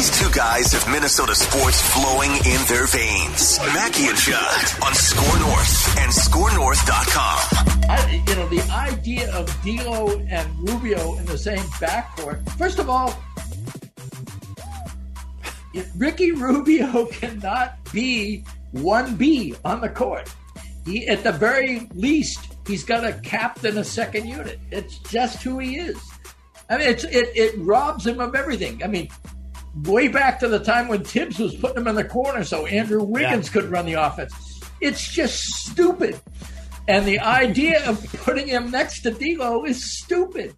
These two guys have Minnesota sports flowing in their veins. Mackey and Judd on Score North and ScoreNorth.com. The idea of D'Lo and Rubio in the same backcourt. First of all, Ricky Rubio cannot be 1B on the court. He, at the very least, he's got to captain a second unit. It's just who he is. I mean, it robs him of everything. I mean, way back to the time when Tibbs was putting him in the corner so Andrew Wiggins could run the offense. It's just stupid. And the idea of putting him next to D'Lo is stupid.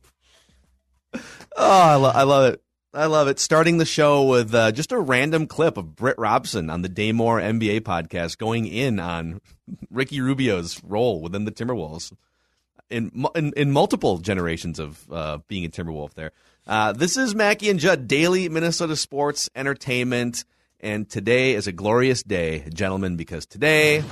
Oh, I love it. I love it. Starting the show with just a random clip of Britt Robson on the Daymore NBA podcast going in on Ricky Rubio's role within the Timberwolves in multiple generations of being a Timberwolf there. This is Mackey and Judd, daily Minnesota sports entertainment, and today is a glorious day, gentlemen, because today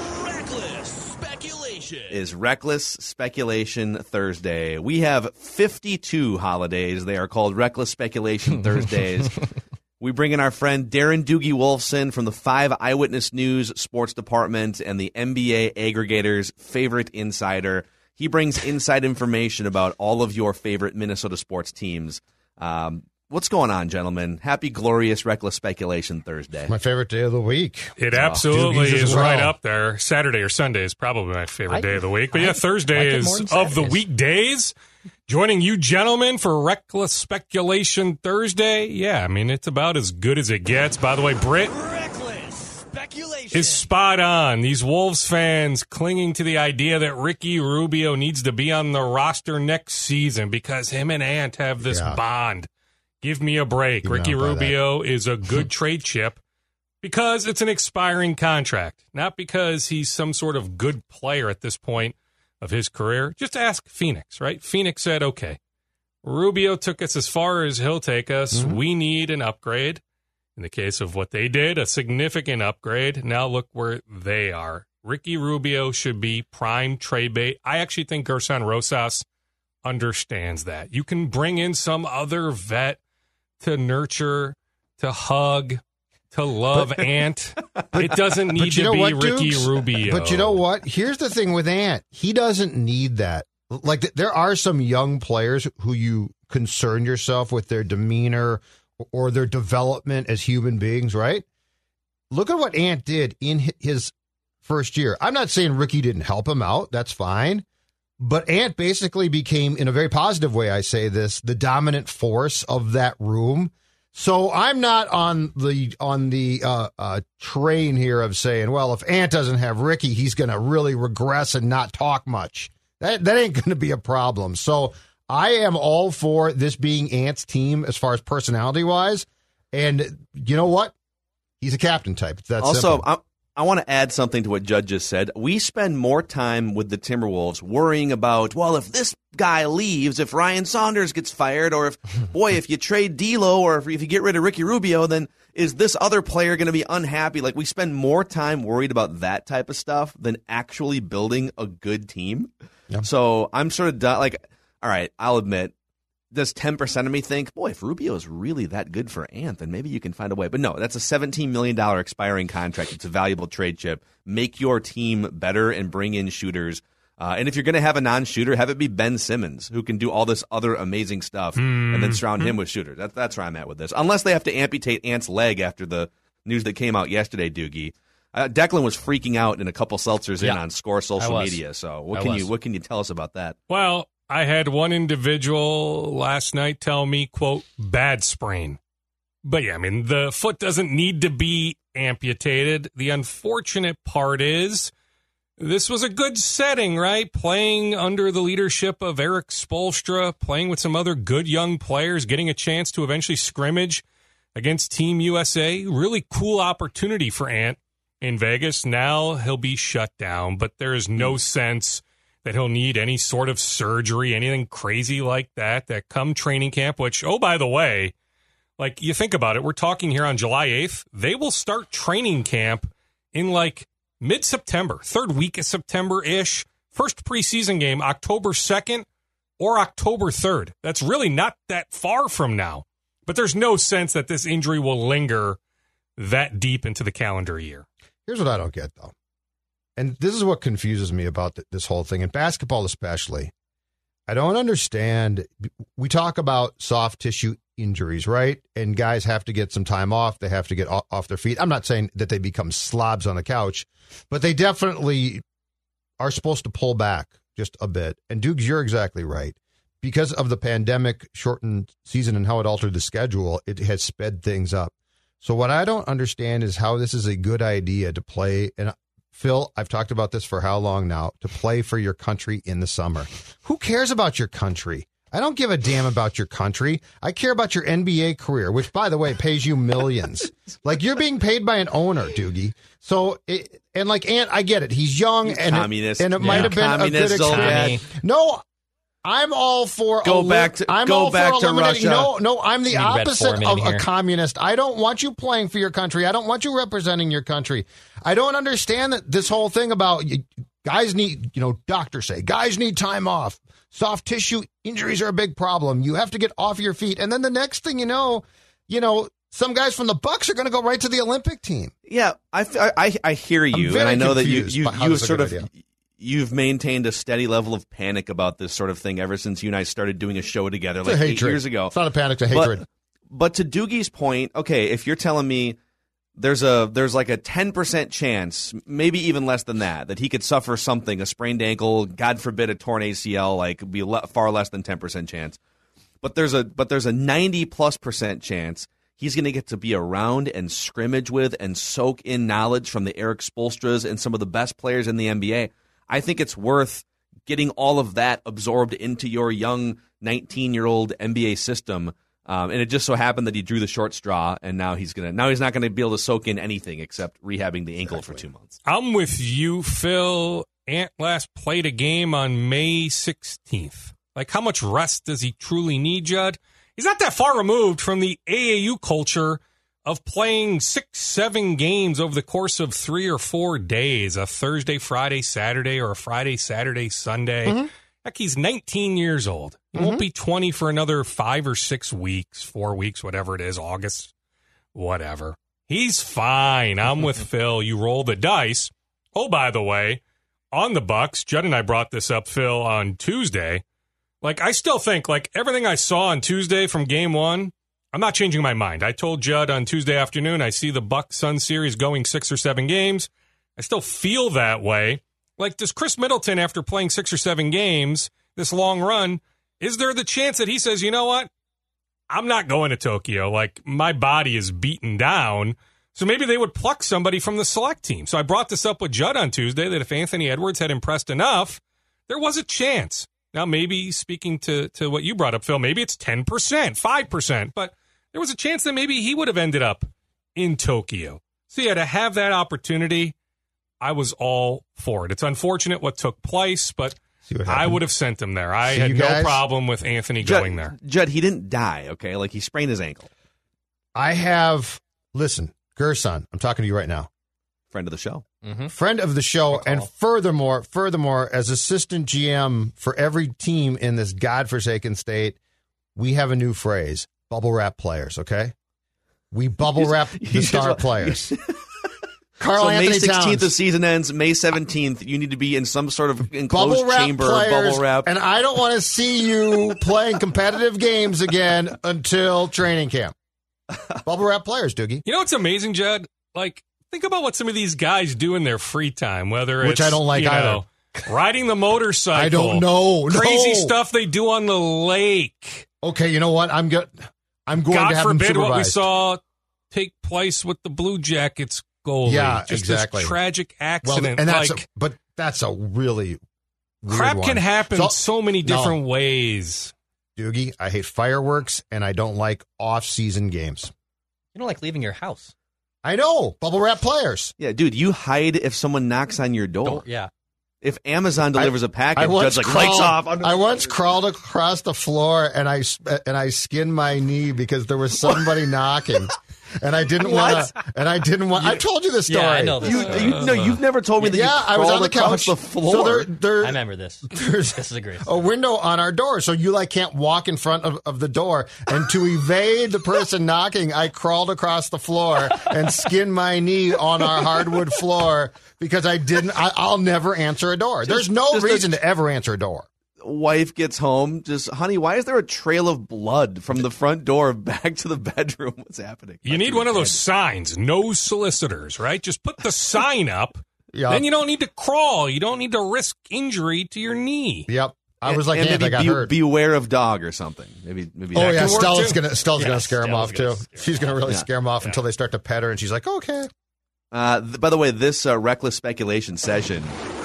is Reckless Speculation Thursday. We have 52 holidays. They are called Reckless Speculation Thursdays. We bring in our friend Darren Doogie Wolfson from the 5 Eyewitness News Sports Department and the NBA Aggregator's favorite insider. He brings inside information about all of your favorite Minnesota sports teams. What's going on, gentlemen? Happy, glorious, Reckless Speculation Thursday. My favorite day of the week. It absolutely is right up there. Saturday or Sunday is probably my favorite day of the week. But yeah, Thursday is of the weekdays. Joining you gentlemen for Reckless Speculation Thursday. Yeah, I mean, it's about as good as it gets. By the way, Britt is spot on. These Wolves fans clinging to the idea that Ricky Rubio needs to be on the roster next season because him and Ant have this bond. Give me a break. Ricky Rubio is a good trade chip because it's an expiring contract, not because he's some sort of good player at this point of his career. Just ask Phoenix, right? Phoenix said, okay, Rubio took us as far as he'll take us. Mm-hmm. We need an upgrade. In the case of what they did, a significant upgrade. Now look where they are. Ricky Rubio should be prime trade bait. I actually think Gerson Rosas understands that. You can bring in some other vet to nurture, to hug, to love Ant. It doesn't need to be Ricky Rubio. But you know what? Here's the thing with Ant. He doesn't need that. Like, there are some young players who you concern yourself with their demeanor or their development as human beings, right? Look at what Ant did in his first year. I'm not saying Ricky didn't help him out. That's fine. But Ant basically became, in a very positive way, I say this, the dominant force of that room. So I'm not on the train here of saying, well, if Ant doesn't have Ricky, he's going to really regress and not talk much. That ain't going to be a problem. So I am all for this being Ant's team as far as personality-wise. And you know what? He's a captain type. It's that simple. Also, I want to add something to what Judd just said. We spend more time with the Timberwolves worrying about, well, if this guy leaves, if Ryan Saunders gets fired, or if you trade D'Lo, or if you get rid of Ricky Rubio, then is this other player going to be unhappy? Like, we spend more time worried about that type of stuff than actually building a good team. Yep. So I'm sort of done. Like, all right, I'll admit, does 10% of me think, boy, if Rubio is really that good for Ant, then maybe you can find a way. But no, that's a $17 million expiring contract. It's a valuable trade chip. Make your team better and bring in shooters. And if you're going to have a non-shooter, have it be Ben Simmons, who can do all this other amazing stuff, and then surround him with shooters. That's where I'm at with this. Unless they have to amputate Ant's leg after the news that came out yesterday, Doogie. Declan was freaking out in a couple seltzers in on Score social media. So what can you tell us about that? Well, I had one individual last night tell me, quote, bad sprain. But yeah, I mean, the foot doesn't need to be amputated. The unfortunate part is this was a good setting, right? Playing under the leadership of Eric Spoelstra, playing with some other good young players, getting a chance to eventually scrimmage against Team USA. Really cool opportunity for Ant in Vegas. Now he'll be shut down, but there is no sense that he'll need any sort of surgery, anything crazy like that come training camp, which, oh, by the way, like, you think about it, we're talking here on July 8th. They will start training camp in, like, mid-September, third week of September-ish. First preseason game, October 2nd or October 3rd. That's really not that far from now But there's no sense that this injury will linger that deep into the calendar year. Here's what I don't get, though. And this is what confuses me about this whole thing, in basketball especially. I don't understand. We talk about soft tissue injuries, right? And guys have to get some time off. They have to get off their feet. I'm not saying that they become slobs on the couch, but they definitely are supposed to pull back just a bit. And Dukes, you're exactly right. Because of the pandemic shortened season and how it altered the schedule, it has sped things up. So what I don't understand is how this is a good idea to play. And Phil, I've talked about this for how long now, to play for your country in the summer. Who cares about your country? I don't give a damn about your country. I care about your NBA career, which, by the way, pays you millions. Like, you're being paid by an owner, Doogie. So, Ant, I get it. He's young, and it might have been a good experience. No, I'm all for go back to Russia. No, I'm the opposite of a communist. I don't want you playing for your country. I don't want you representing your country. I don't understand that this whole thing about guys need, doctors say guys need time off. Soft tissue injuries are a big problem. You have to get off your feet. And then the next thing you know, some guys from the Bucks are going to go right to the Olympic team. Yeah, I hear you, and I know that you've maintained a steady level of panic about this sort of thing ever since you and I started doing a show together like 8 years ago. It's not a panic, it's a hatred. But to Doogie's point, okay, if you're telling me there's like a 10% chance, maybe even less than that he could suffer something, a sprained ankle, God forbid a torn ACL, like be far less than 10% chance. But there's a 90+% chance he's going to get to be around and scrimmage with and soak in knowledge from the Eric Spoelstras and some of the best players in the NBA. I think it's worth getting all of that absorbed into your young 19-year-old NBA system. And it just so happened that he drew the short straw, and now he's not going to be able to soak in anything except rehabbing the ankle for 2 months. I'm with you, Phil. Ant last played a game on May 16th. Like, how much rest does he truly need, Judd? He's not that far removed from the AAU culture of playing 6-7 games over the course of 3 or 4 days, a Thursday, Friday, Saturday, or a Friday, Saturday, Sunday. Mm-hmm. Heck, he's 19 years old. He won't be 20 for another 5 or 6 weeks, 4 weeks, whatever it is, August, whatever. He's fine. I'm with Phil. You roll the dice. Oh, by the way, on the Bucks, Judd and I brought this up, Phil, on Tuesday. Like, I still think, like, everything I saw on Tuesday from game one, I'm not changing my mind. I told Judd on Tuesday afternoon, I see the Bucks-Suns series going 6 or 7 games. I still feel that way. Like, does Chris Middleton, after playing 6 or 7 games, this long run, is there the chance that he says, you know what? I'm not going to Tokyo. Like, my body is beaten down. So maybe they would pluck somebody from the select team. So I brought this up with Judd on Tuesday that if Anthony Edwards had impressed enough, there was a chance. Now, maybe speaking to what you brought up, Phil, maybe it's 10%, 5%, but there was a chance that maybe he would have ended up in Tokyo. So, yeah, to have that opportunity, I was all for it. It's unfortunate what took place, but I would have sent him there. I had no problem with Anthony going there. Judd, he didn't die, okay? Like, he sprained his ankle. Listen, Gerson, I'm talking to you right now. Friend of the show. Mm-hmm. Friend of the show, and furthermore, as assistant GM for every team in this godforsaken state, we have a new phrase, bubble wrap players, okay? We bubble wrap the star players. So May 16th the season ends. May 17th, you need to be in some sort of enclosed chamber of bubble wrap. And I don't want to see you playing competitive games again until training camp. Bubble wrap players, Doogie. You know what's amazing, Judd? Like, think about what some of these guys do in their free time, whether it's, which I don't like either. Riding the motorcycle. I don't know. Crazy stuff they do on the lake. Okay, you know what? I'm going to have them supervised. God forbid what we saw take place with the Blue Jackets goalie. Yeah, just exactly. This tragic accident. Well, and but that's a really weird crap one. Can happen so many different ways. Doogie, I hate fireworks, and I don't like off-season games. You don't like leaving your house. I know. Bubble wrap players. Yeah, dude, you hide if someone knocks on your door. Yeah. If Amazon delivers a package, Jud's like, lights off. I once crawled across the floor, and I skinned my knee because there was somebody knocking. and I didn't want to. And I didn't want. I told you this story. Yeah, I know this story. You've never told me that. Yeah, you I was on the across couch. the floor. So I remember this. There's This is a great a story. window on our door, so you can't walk in front of the door. And to evade the person knocking, I crawled across the floor and skinned my knee on our hardwood floor because I'll never answer a door. There's no reason to ever answer a door. Wife gets home, honey, why is there a trail of blood from the front door back to the bedroom? What's happening? You need one of those signs, no solicitors, right? Just put the sign up. Yep. Then you don't need to crawl. You don't need to risk injury to your knee. Yep. I was like, and I maybe got hurt. beware of dog or something. Maybe. Oh that yeah, can work Stella's too. gonna scare him off too. She's gonna really Yeah. scare him off until they start to pet her, and she's like, okay. By the way, this reckless speculation session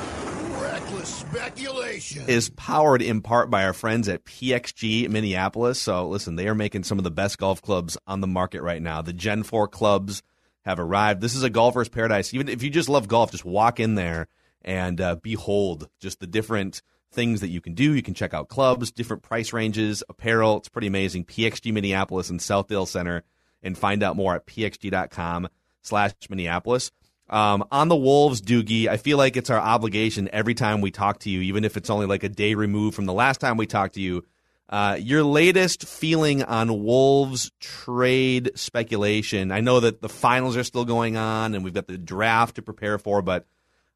is powered in part by our friends at PXG Minneapolis. So listen, they are making some of the best golf clubs on the market right now. The Gen 4 clubs have arrived. This is a golfer's paradise. Even if you just love golf, just walk in there and behold just the different things that you can do. You can check out clubs, different price ranges, apparel. It's pretty amazing. PXG Minneapolis and Southdale Center, and find out more at pxg.com/Minneapolis. On the Wolves, Doogie, I feel like it's our obligation every time we talk to you, even if it's only like a day removed from the last time we talked to you. Your latest feeling on Wolves trade speculation. I know that the finals are still going on and we've got the draft to prepare for, but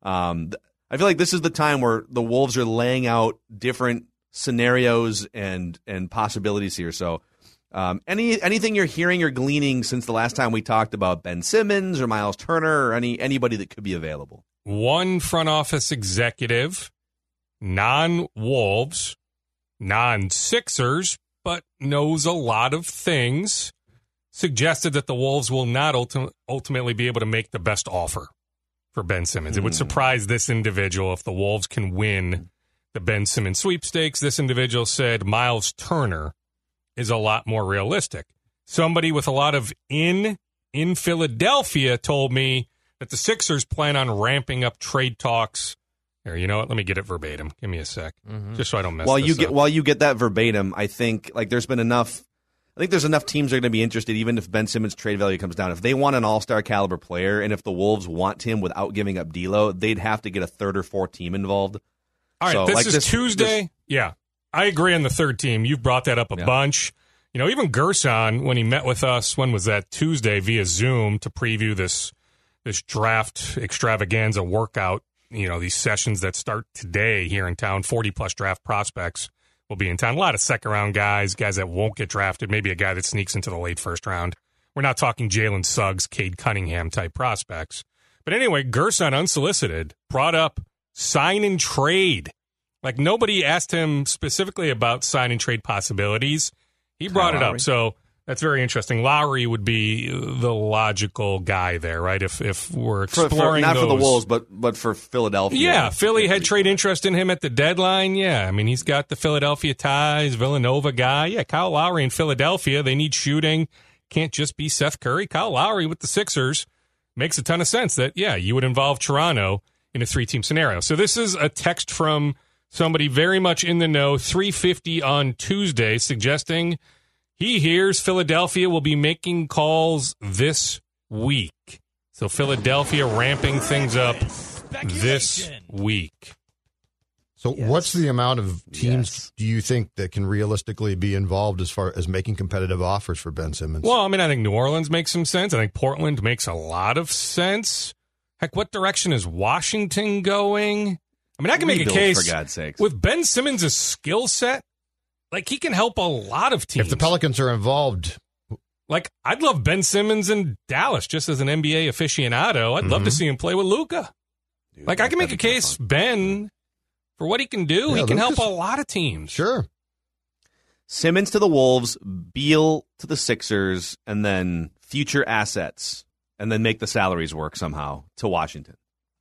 I feel like this is the time where the Wolves are laying out different scenarios and possibilities here. So anything you're hearing or gleaning since the last time we talked about Ben Simmons or Miles Turner or anybody that could be available? One front office executive, non-Wolves, non-Sixers, but knows a lot of things, suggested that the Wolves will not ultimately be able to make the best offer for Ben Simmons. It would surprise this individual if the Wolves can win the Ben Simmons sweepstakes. This individual said Miles Turner is a lot more realistic. Somebody with a lot of in Philadelphia told me that the Sixers plan on ramping up trade talks. Here, you know what? Let me get it verbatim. Give me a sec, just so I don't mess this up. While you get that verbatim, I think there's enough teams that are going to be interested, even if Ben Simmons' trade value comes down. If they want an all-star caliber player, and if the Wolves want him without giving up D'Lo, they'd have to get a third or fourth team involved. All right, So, this is Tuesday. Yeah, I agree on the third team. You've brought that up a bunch. You know, even Gerson, when he met with us, when was that? Tuesday via Zoom to preview this draft extravaganza workout. You know, these sessions that start today here in town, 40-plus draft prospects will be in town. A lot of second-round guys that won't get drafted, maybe a guy that sneaks into the late first round. We're not talking Jalen Suggs, Cade Cunningham-type prospects. But anyway, Gerson, unsolicited, brought up sign and trade. Like, nobody asked him specifically about sign and trade possibilities. He brought it up, so that's very interesting. Lowry would be the logical guy there, right? If we're exploring not those. for the Wolves, but for Philadelphia. Yeah, Philly had trade interest in him at the deadline. Yeah, I mean, he's got the Philadelphia ties, Villanova guy. Yeah, Kyle Lowry in Philadelphia. They need shooting. Can't just be Seth Curry. Kyle Lowry with the Sixers makes a ton of sense that, yeah, you would involve Toronto in a three-team scenario. So this is a text from somebody very much in the know, 3:50 on Tuesday, suggesting he hears Philadelphia will be making calls this week. So Philadelphia ramping things up this week. So what's the amount of teams do you think that can realistically be involved as far as making competitive offers for Ben Simmons? Well, I mean, I think New Orleans makes some sense. I think Portland makes a lot of sense. Heck, what direction is Washington going? I mean, I can make a case, for God's sakes, with Ben Simmons' skill set, like, he can help a lot of teams. If the Pelicans are involved. Like, I'd love Ben Simmons in Dallas just as an NBA aficionado. I'd love to see him play with Luka. Like, I can make a case, Ben, for what he can do. He can help a lot of teams. Sure. Simmons to the Wolves, Beal to the Sixers, and then future assets, and then make the salaries work somehow to Washington.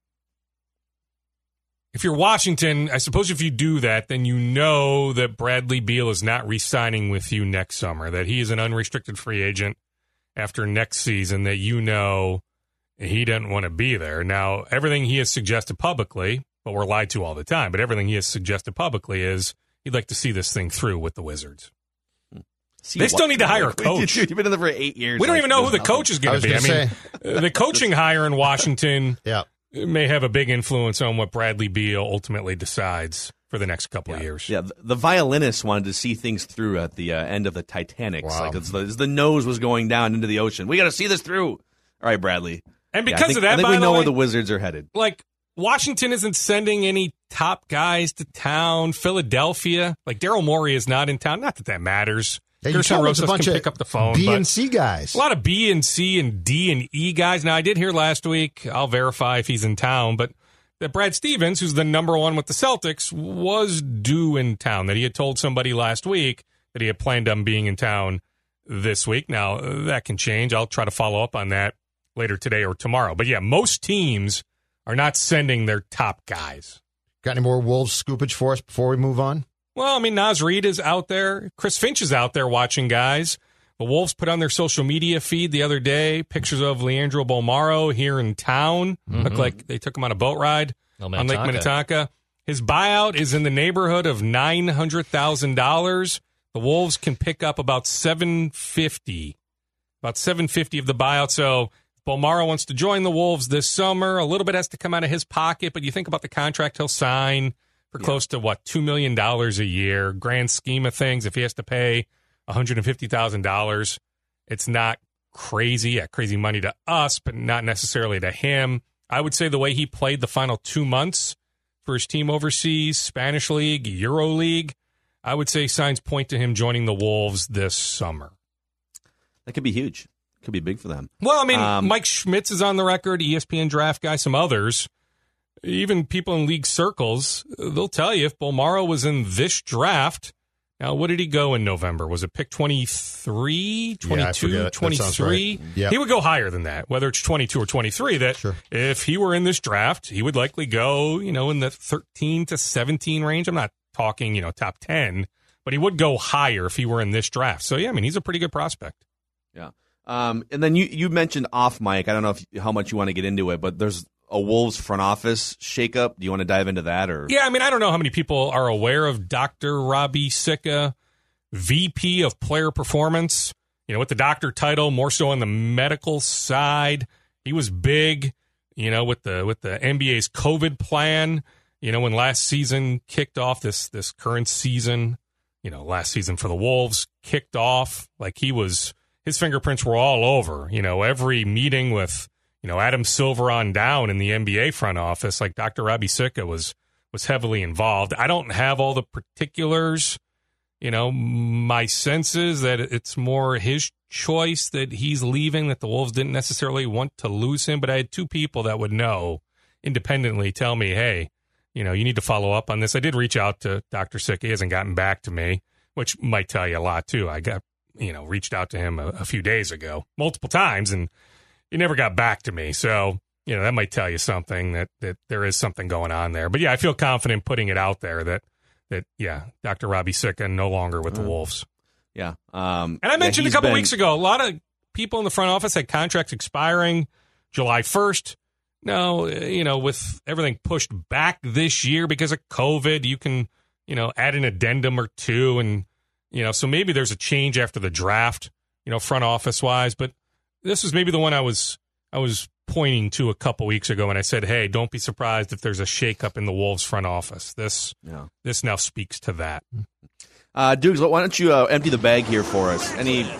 If you're Washington, I suppose if you do that, then you know that Bradley Beal is not re-signing with you next summer, that he is an unrestricted free agent after next season, that you know he doesn't want to be there. Now, everything he has suggested publicly, but we're lied to all the time, but everything he has suggested publicly is he'd like to see this thing through with the Wizards. They still need to hire a coach. You've been in there for 8 years. We don't even know who the coach is going to be. I mean, the coaching hire in Washington may have a big influence on what Bradley Beal ultimately decides for the next couple of years. Yeah, the violinist wanted to see things through at the end of the Titanic. Wow. Like as the nose was going down into the ocean. We got to see this through. All right, Bradley. And because of that, I think by we the know way, where the Wizards are headed. Like, Washington isn't sending any top guys to town. Philadelphia, like Daryl Morey is not in town. Not that that matters. Gerson Rosas can pick up the phone. B and C guys. A lot of B and C and D and E guys. Now, I did hear last week, I'll verify if he's in town, but that Brad Stevens, who's the number one with the Celtics, was due in town, that he had told somebody last week that he had planned on being in town this week. Now, that can change. I'll try to follow up on that later today or tomorrow. But yeah, most teams are not sending their top guys. Got any more Wolves scoopage for us before we move on? Well, I mean, Naz Reid is out there. Chris Finch is out there watching guys. The Wolves put on their social media feed the other day pictures of Leandro Bolmaro here in town. Looked like they took him on a boat ride on Lake Minnetonka. His buyout is in the neighborhood of $900,000. The Wolves can pick up about $750 of the buyout. So Bolmaro wants to join the Wolves this summer. A little bit has to come out of his pocket, but you think about the contract he'll sign for close to, $2 million a year. Grand scheme of things, if he has to pay $150,000, it's not crazy. Yeah, crazy money to us, but not necessarily to him. I would say the way he played the final 2 months for his team overseas, Spanish League, Euro League, I would say signs point to him joining the Wolves this summer. That could be huge. Could be big for them. Well, I mean, Mike Schmitz is on the record, ESPN draft guy, some others. Even people in league circles, they'll tell you if Bolmaro was in this draft. Now, what did he go in November? Was it pick 23, 22, 23? Right. Yep. He would go higher than that, whether it's 22 or 23. That if he were in this draft, he would likely go, in the 13 to 17 range. I'm not talking, top 10, but he would go higher if he were in this draft. So, yeah, I mean, he's a pretty good prospect. Yeah. And then you mentioned off mic. I don't know how much you want to get into it, but there's a Wolves front office shakeup. Do you want to dive into that? Or yeah, I mean, I don't know how many people are aware of Dr. Robbie Sicca, VP of Player Performance. With the doctor title, more so on the medical side. He was big, with the NBA's COVID plan. When last season kicked off, this current season, last season for the Wolves kicked off, like his fingerprints were all over. Every meeting with Adam Silver on down in the NBA front office, like Dr. Robbie Sicca was heavily involved. I don't have all the particulars. My sense is that it's more his choice that he's leaving, that the Wolves didn't necessarily want to lose him. But I had two people that would know independently tell me, hey, you need to follow up on this. I did reach out to Dr. Sicca. He hasn't gotten back to me, which might tell you a lot, too. I got, reached out to him a few days ago, multiple times, and he never got back to me. So, that might tell you something, that there is something going on there. But, yeah, I feel confident putting it out there that Dr. Robbie Sicca no longer with the Wolves. Yeah. And I mentioned a couple weeks ago, a lot of people in the front office had contracts expiring July 1st. No, with everything pushed back this year because of COVID, you can, add an addendum or two. And, so maybe there's a change after the draft, front office wise. But this was maybe the one I was pointing to a couple weeks ago when I said, hey, don't be surprised if there's a shakeup in the Wolves front office. This now speaks to that. Dukes, why don't you empty the bag here for us?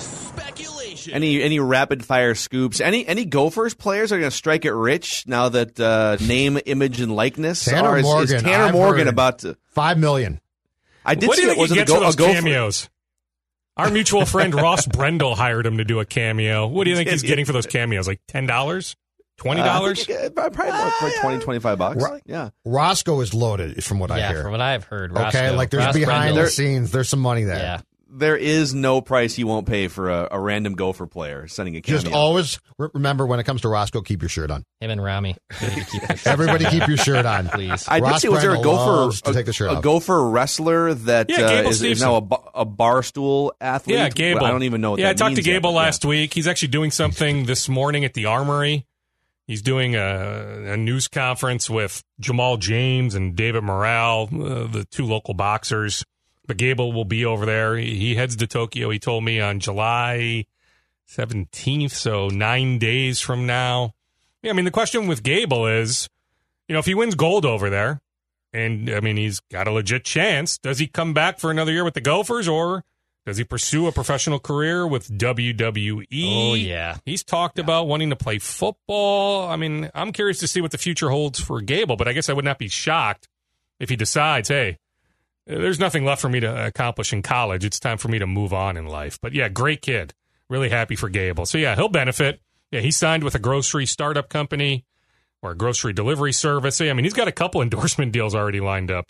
Any rapid fire scoops? Any Gophers players are going to strike it rich now that name, image, and likeness? Tanner Morgan. Is Tanner Morgan about to $5 million? I did what see do you think it. Was he it gets for those cameos? Our mutual friend Ross Brendel hired him to do a cameo. What do you think he's getting for those cameos? Like $10? $20? Probably more like $20, $25. Yeah. Roscoe is loaded, from what I hear. Yeah, from what I've heard. Roscoe. Okay, like there's Ross behind Brendel. the scenes, there's some money there. Yeah. There is no price he won't pay for a random Gopher player sending a cameo. Just always remember, when it comes to Roscoe, keep your shirt on. Him and Rami. Everybody keep your shirt on, please. I did see, was there a Gopher wrestler that is now a Barstool athlete? Yeah, Gable. I don't even know what that means. I talked to Gable last week. He's actually doing something this morning at the Armory. He's doing a news conference with Jamal James and David Morrell, the two local boxers. But Gable will be over there. He heads to Tokyo, he told me, on July 17th, so 9 days from now. Yeah, I mean, the question with Gable is, if he wins gold over there, and, I mean, he's got a legit chance, does he come back for another year with the Gophers, or does he pursue a professional career with WWE? Oh, yeah. He's talked about wanting to play football. I mean, I'm curious to see what the future holds for Gable, but I guess I would not be shocked if he decides, hey, there's nothing left for me to accomplish in college. It's time for me to move on in life. But, yeah, great kid. Really happy for Gable. So, yeah, he'll benefit. Yeah, he signed with a grocery startup company or a grocery delivery service. I mean, he's got a couple endorsement deals already lined up.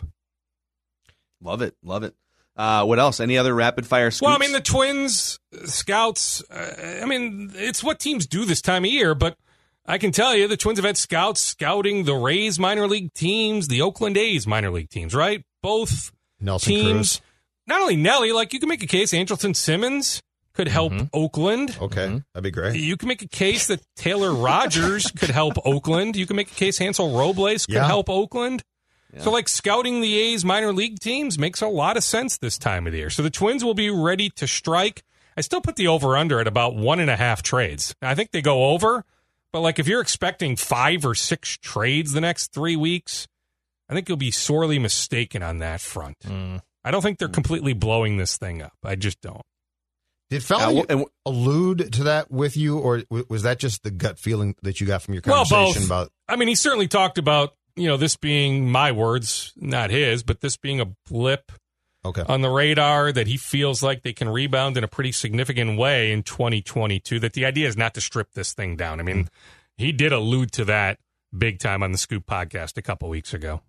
Love it. What else? Any other rapid-fire scoops? Well, I mean, the Twins, scouts, I mean, it's what teams do this time of year, but I can tell you the Twins have had scouts scouting the Rays minor league teams, the Oakland A's minor league teams, right? Both Nelson teams. Cruz. Not only Nelly, like you can make a case Andrelton Simmons could help Oakland. Okay, that'd be great. You can make a case that Taylor Rogers could help Oakland. You can make a case Hansel Robles could help Oakland. Yeah. So, like, scouting the A's minor league teams makes a lot of sense this time of the year. So the Twins will be ready to strike. I still put the over-under at about 1.5 trades. I think they go over, but, like, if you're expecting 5 or 6 trades the next 3 weeks, I think you'll be sorely mistaken on that front. I don't think they're completely blowing this thing up. I just don't. Did Fowler allude to that with you, or was that just the gut feeling that you got from your conversation about? I mean, he certainly talked about, this being my words, not his, but this being a blip on the radar, that he feels like they can rebound in a pretty significant way in 2022, that the idea is not to strip this thing down. I mean, he did allude to that big time on the Scoop podcast a couple weeks ago.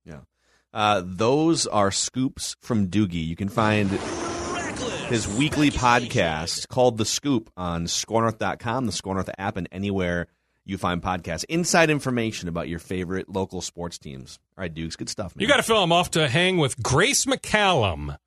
Yeah. Those are scoops from Doogie. You can find his weekly podcast called The Scoop on ScoreNorth.com, the Score North app, and anywhere you find podcasts. Inside information about your favorite local sports teams. All right, Dukes, good stuff, man. You got to fill him off to hang with Grace McCallum,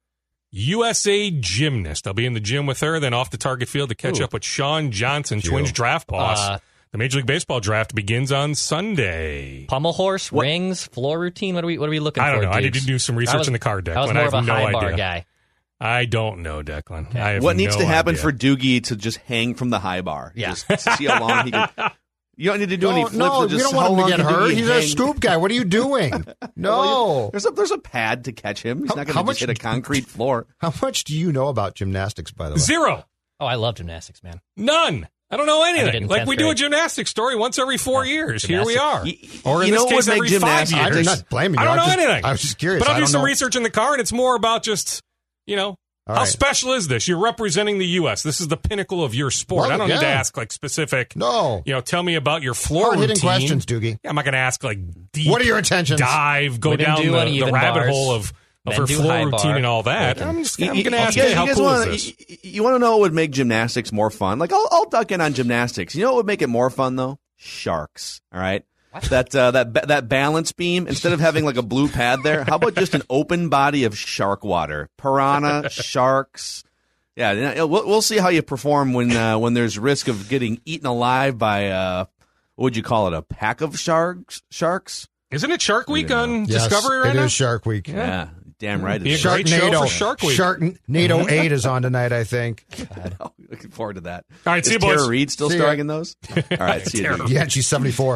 USA gymnast. I'll be in the gym with her, then off the target field to catch up with Sean Johnson, Twins draft boss. The Major League Baseball draft begins on Sunday. Pommel horse, rings, floor routine. What are we looking for? I don't know. Dukes? I need to do some research in the card, Declan. I was more of a high bar idea. guy. I don't know, Declan. Okay. I have what needs to happen idea. for Doogie to just hang from the high bar? Yeah. Just see how long he can. You don't need to do any flips. No, just we don't want him to get hurt. He's hang. a scoop guy. What are you doing? No. There's a pad to catch him. He's not going to just hit a concrete floor. How much do you know about gymnastics, by the way? 0. Oh, I love gymnastics, man. None. I don't know anything. Like, we do a grade. gymnastics story once every 4 years. Here we are. Or in you this know case, what every make 5 gymnastics- years. I'm not blaming you. I don't know anything. I was just curious. But I'll do some know. research in the car, and it's more about just, All how right. special is this? You're representing the U.S. This is the pinnacle of your sport. Well, I don't need to yeah. ask, like, specific, No. tell me about your floor Hard-hitting routine. questions, Doogie. Yeah, I'm not going to ask, like, deep What are your intentions? dive, go Women down do the uneven rabbit bars. hole of Men her do floor high routine bar. and all that. Okay. I'm going to You ask guys- you, how you guys cool wanna- is this? You want to know what would make gymnastics more fun? Like, I'll duck in on gymnastics. You know what would make it more fun, though? Sharks. All right? That balance beam, instead of having like a blue pad there, how about just an open body of shark water? Piranha, sharks. Yeah, we'll see how you perform when there's risk of getting eaten alive by what would you call it? A pack of sharks? Isn't it Shark Week on Yes, Discovery right it now? is Shark Week. Yeah, damn right. Be a It is. great show for Shark Week. Sharknado 8 is on tonight, I think. Oh, looking forward to that. All right, see is you, boys. Tara Reid still See ya. starring in those? All right, see you. Tara. dude. Yeah, she's 74.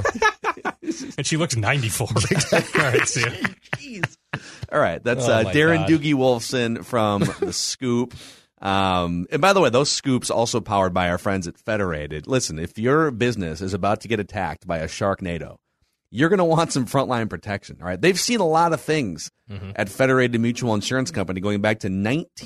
And she looks 94. All right, see ya. All right, that's Oh, my Darren God. Doogie Wolfson from The Scoop. And by the way, those scoops also powered by our friends at Federated. Listen, if your business is about to get attacked by a Sharknado, you're going to want some frontline protection. All right, they've seen a lot of things at Federated Mutual Insurance Company going back to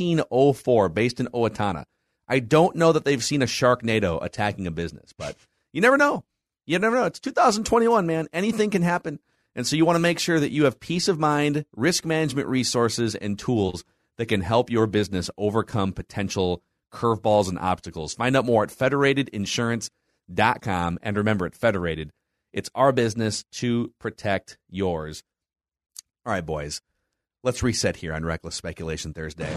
1904, based in Owatonna. I don't know that they've seen a Sharknado attacking a business, but you never know. You never know. It's 2021, man. Anything can happen. And so you want to make sure that you have peace of mind, risk management resources, and tools that can help your business overcome potential curveballs and obstacles. Find out more at federatedinsurance.com. And remember, at Federated, it's our business to protect yours. All right, boys, let's reset here on Reckless Speculation Thursday.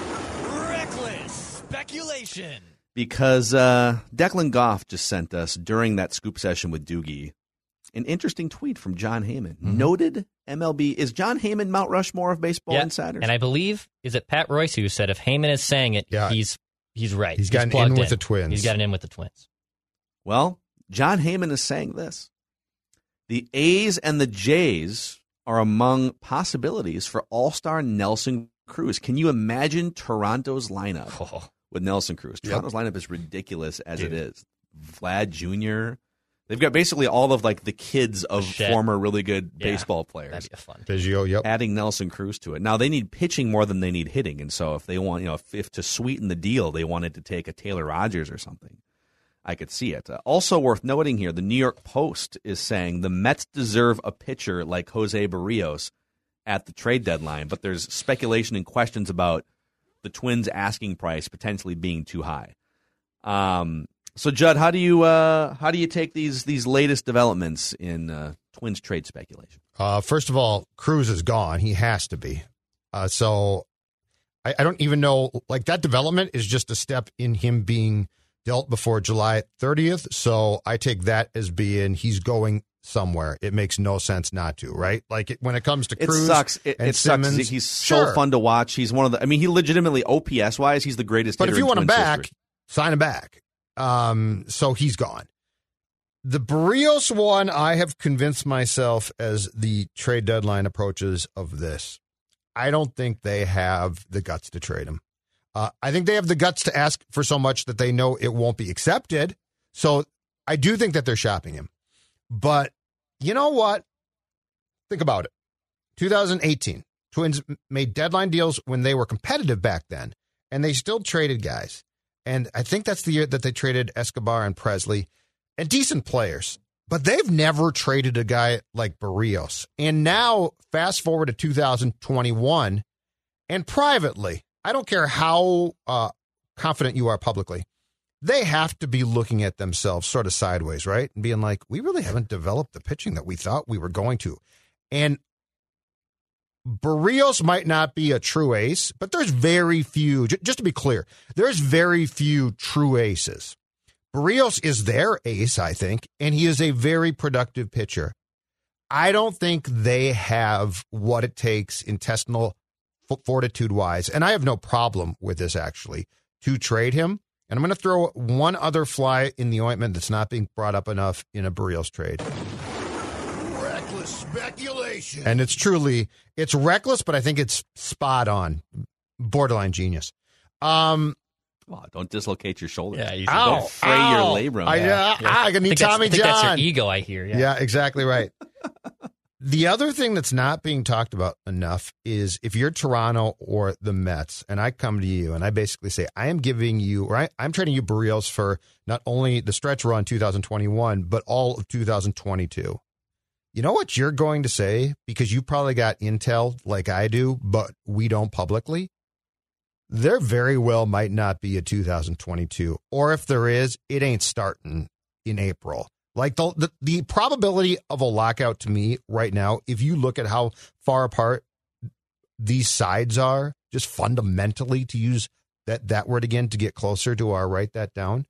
Reckless speculation. Because Declan Goff just sent us, during that scoop session with Doogie, an interesting tweet from John Heyman. Noted MLB. Is John Heyman Mount Rushmore of baseball insiders? And I believe, is it Pat Royce who said if Heyman is saying it, he's right. He's got an in with the Twins. He's got an in with the Twins. Well, John Heyman is saying this. The A's and the Jays are among possibilities for All-Star Nelson Cruz. Can you imagine Toronto's lineup with Nelson Cruz? Toronto's lineup is ridiculous as it is. Vlad Jr., they've got basically all of like the kids of former really good baseball players. That'd be fun. Biggio, adding Nelson Cruz to it. Now they need pitching more than they need hitting, and so if they want, if to sweeten the deal, they wanted to take a Taylor Rogers or something. I could see it. Also worth noting here, the New York Post is saying the Mets deserve a pitcher like Jose Barrios at the trade deadline, but there's speculation and questions about the Twins' asking price potentially being too high. So, Judd, how do you take these latest developments in Twins trade speculation? First of all, Cruz is gone. He has to be. So I don't even know. Like, that development is just a step in him being dealt before July 30th. So I take that as being he's going somewhere. It makes no sense not to, right? Like, when it comes to Cruz, it sucks. It Simmons, sucks. He's so fun to watch. He's one of the. I mean, he legitimately OPS wise, he's the greatest. But hitter if you in want him Twins back, history. sign him back. So he's gone. The Barrios one, I have convinced myself as the trade deadline approaches of this. I don't think they have the guts to trade him. I think they have the guts to ask for so much that they know it won't be accepted. So I do think that they're shopping him. But you know what? Think about it. 2018, Twins made deadline deals when they were competitive back then, and they still traded guys. And I think that's the year that they traded Escobar and Presley and decent players. But they've never traded a guy like Barrios. And now, fast forward to 2021, and privately, I don't care how confident you are publicly, they have to be looking at themselves sort of sideways, right? And being like, we really haven't developed the pitching that we thought we were going to. And Barrios might not be a true ace, but there's very few, just to be clear, there's very few true aces. Barrios is their ace, I think, and he is a very productive pitcher. I don't think they have what it takes intestinal fortitude-wise, and I have no problem with this, actually, to trade him. And I'm going to throw one other fly in the ointment that's not being brought up enough in a Barrios trade. Reckless speculation. And it's reckless, but I think it's spot on. Borderline genius. Well, don't dislocate your shoulder. Yeah, don't fray your labrum. I need Tommy John. That's your ego, I hear. Yeah, exactly right. The other thing that's not being talked about enough is if you're Toronto or the Mets, and I come to you and I basically say, I am giving you, or I'm trading you Barrios for not only the stretch run 2021, but all of 2022. You know what you're going to say? Because you probably got intel like I do, but we don't publicly. There very well might not be a 2022. Or if there is, it ain't starting in April. Like the probability of a lockout to me right now, if you look at how far apart these sides are, just fundamentally, to use that word again to get closer to our write that down.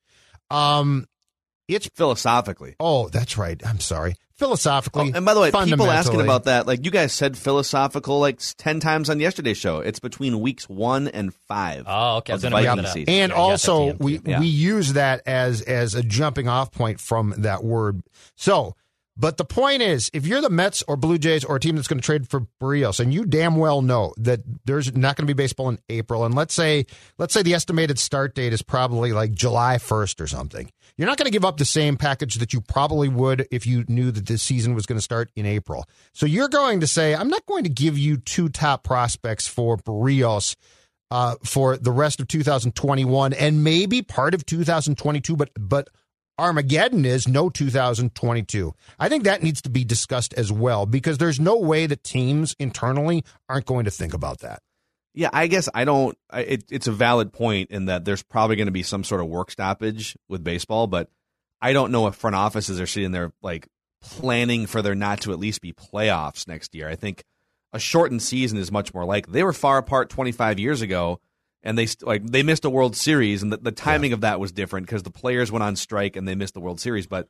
It's philosophically. Oh, that's right. I'm sorry. Philosophically. Oh, and by the way, people asking about that, like you guys said philosophical like 10 times on yesterday's show. It's between weeks 1 and 5. Oh, okay. And also, we use that as a jumping off point from that word. So, but the point is, if you're the Mets or Blue Jays or a team that's going to trade for Barrios, and you damn well know that there's not going to be baseball in April, and let's say the estimated start date is probably like July 1st or something, you're not going to give up the same package that you probably would if you knew that this season was going to start in April. So you're going to say, I'm not going to give you 2 top prospects for Barrios for the rest of 2021 and maybe part of 2022, but Armageddon is no 2022. I think that needs to be discussed as well, because there's no way that teams internally aren't going to think about that. Yeah, I guess it's a valid point in that there's probably going to be some sort of work stoppage with baseball, but I don't know if front offices are sitting there like planning for there not to at least be playoffs next year. I think a shortened season is much more likely. They were far apart 25 years ago, and they missed a World Series, and the timing of that was different because the players went on strike and they missed the World Series. But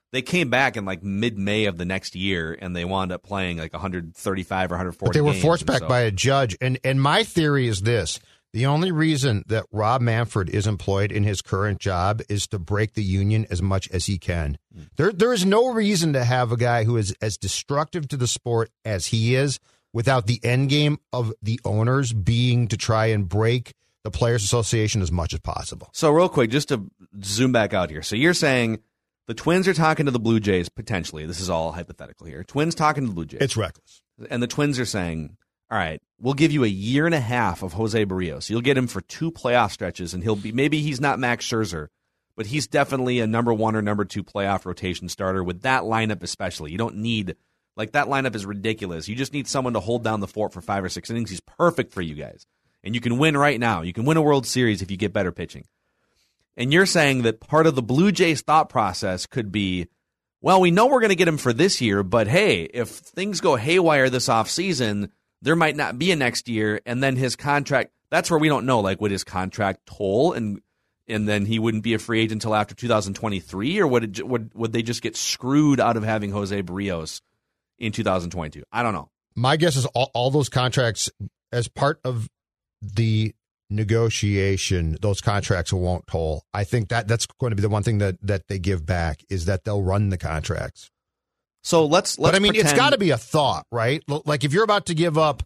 They came back in like mid-May of the next year, and they wound up playing like 135 or 140 But they were games, forced back by a judge. And my theory is this. The only reason that Rob Manfred is employed in his current job is to break the union as much as he can. There is no reason to have a guy who is as destructive to the sport as he is without the end game of the owners being to try and break the Players Association as much as possible. So real quick, just to zoom back out here. So you're saying the Twins are talking to the Blue Jays, potentially. This is all hypothetical here. Twins talking to the Blue Jays. It's reckless. And the Twins are saying, all right, we'll give you a year and a half of Jose Barrios. You'll get him for 2 playoff stretches, and maybe he's not Max Scherzer, but he's definitely a number 1 or number 2 playoff rotation starter with that lineup especially. You don't need, like, that lineup is ridiculous. You just need someone to hold down the fort for 5 or 6 innings. He's perfect for you guys. And you can win right now. You can win a World Series if you get better pitching. And you're saying that part of the Blue Jays thought process could be, well, we know we're going to get him for this year, but hey, if things go haywire this offseason, there might not be a next year, and then his contract, that's where we don't know, like, would his contract toll, and then he wouldn't be a free agent until after 2023, or would they just get screwed out of having Jose Barrios in 2022? I don't know. My guess is all those contracts, as part of the negotiation, those contracts won't toll. I think that's going to be the one thing that they give back is that they'll run the contracts. So let's but I mean, pretend, it's got to be a thought, right? Like if you're about to give up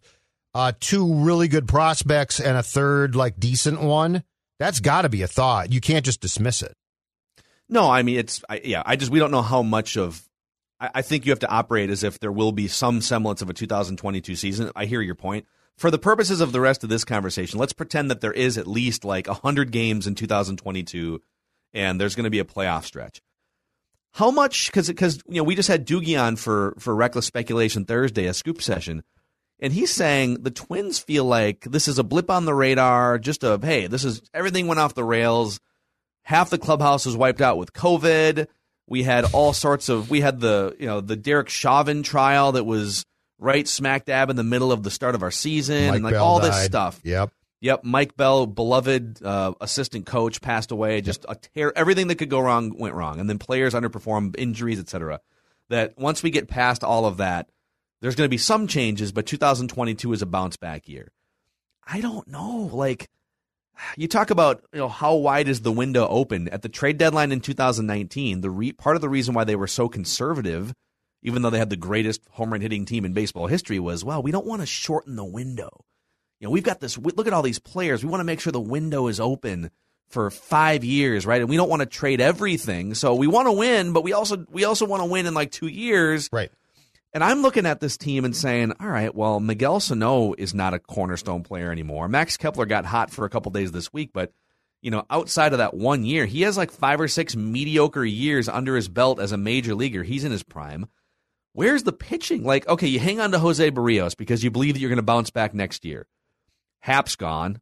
2 really good prospects and a third like decent one, that's got to be a thought. You can't just dismiss it. No, I mean we don't know how much of. I think you have to operate as if there will be some semblance of a 2022 season. I hear your point. For the purposes of the rest of this conversation, let's pretend that there is at least like 100 games in 2022, and there's going to be a playoff stretch. How much? Because we just had Doogie on for Reckless Speculation Thursday, a scoop session, and he's saying the Twins feel like this is a blip on the radar. Just everything went off the rails. Half the clubhouse was wiped out with COVID. We had all sorts of. We had the Derek Chauvin trial that was right smack dab in the middle of the start of our season, Mike and like Bell all died. this stuff. Yep. Mike Bell, beloved assistant coach, passed away. Just everything that could go wrong went wrong, and then players underperformed, injuries, etc. That once we get past all of that, there's going to be some changes, but 2022 is a bounce back year. I don't know. Like you talk about, how wide is the window open at the trade deadline in 2019? Part of the reason why they were so conservative, even though they had the greatest home run hitting team in baseball history, was, well, we don't want to shorten the window. We've got this. Look at all these players. We want to make sure the window is open for 5 years, right? And we don't want to trade everything. So we want to win, but we also want to win in like 2 years, right? And I'm looking at this team and saying, all right, well, Miguel Sano is not a cornerstone player anymore. Max Kepler got hot for a couple days this week, but outside of that 1 year, he has like 5 or 6 mediocre years under his belt as a major leaguer. He's in his prime. Where's the pitching? Like, okay, you hang on to Jose Barrios because you believe that you're going to bounce back next year. Hap's gone.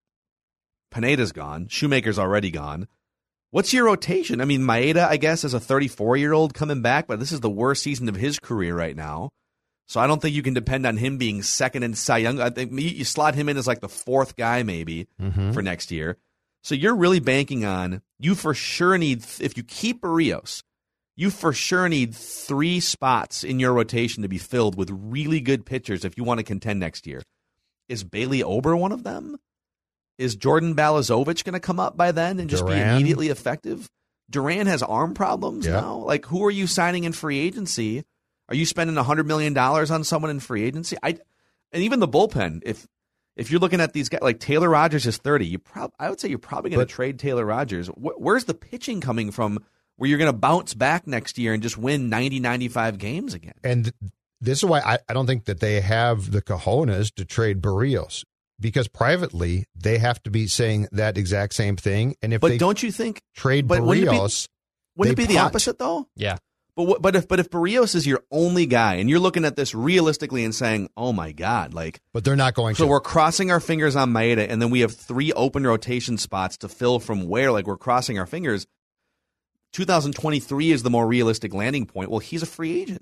Pineda's gone. Shoemaker's already gone. What's your rotation? I mean, Maeda, I guess, is a 34-year-old coming back, but this is the worst season of his career right now. So I don't think you can depend on him being second in Cy Young. I think you slot him in as like the 4th guy maybe for next year. So you're really banking on, you for sure need, if you keep Barrios, you for sure need 3 spots in your rotation to be filled with really good pitchers if you want to contend next year. Is Bailey Ober one of them? Is Jordan Balazovic going to come up by then and just be immediately effective? Duran has arm problems now. Like, who are you signing in free agency? Are you spending $100 million on someone in free agency? And even the bullpen, if you're looking at these guys, like Taylor Rogers is 30, I would say you're probably going to trade Taylor Rogers. Where's the pitching coming from where you're going to bounce back next year and just win 90, 95 games again? And this is why I don't think that they have the cojones to trade Barrios, because privately they have to be saying that exact same thing. And don't you think trade Barrios, wouldn't it be the opposite though? Yeah. But if Barrios is your only guy and you're looking at this realistically and saying, oh my God, like, but they're not going to. So we're crossing our fingers on Maeda, and then we have 3 open rotation spots to fill from where, like, we're crossing our fingers. 2023 is the more realistic landing point. Well, he's a free agent.